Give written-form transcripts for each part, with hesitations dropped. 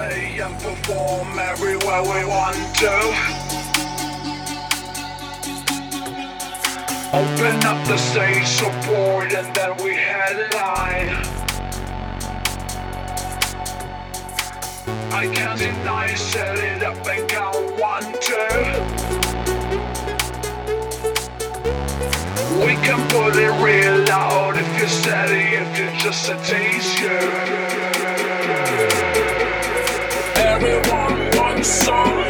play and perform everywhere we want to. Open up the stage support and then we headline. I can't deny, set it up and count 1, 2. We can put it real loud if you're steady, if you're just a teaser. Everyone wants some.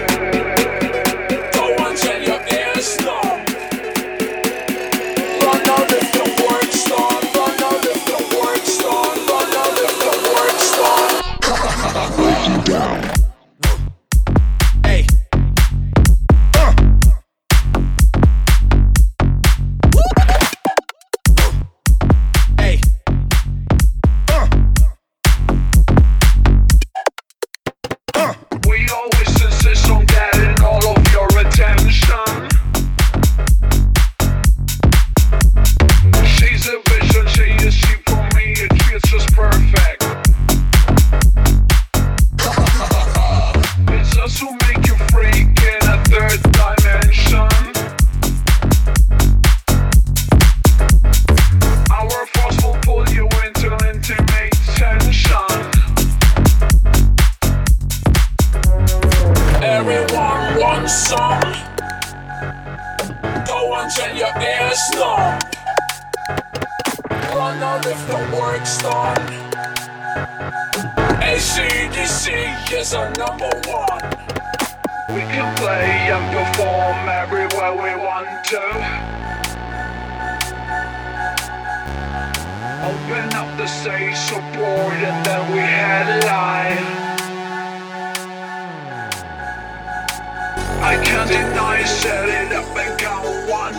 Go on, tell your ears numb. Run out if the work's done. Run out if the work's done. Run out if the work's done. Break you down. Hey. We always insist on getting all of your attention. She's a vision, she is she for me, it feels just perfect. It's us who make you freak in a third dimension. Our force will pull you into intimate tension. Everyone wants some. Go on, tell your ears numb. Run out if the work's done. AC/DC is our number one. We can play and perform everywhere we want to. Open up the stage support and then we headline. I can't deny, set it up and count 1,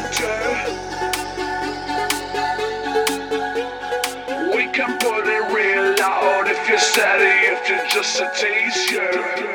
2. We can put it real loud if you're steady, if you're just a teaser.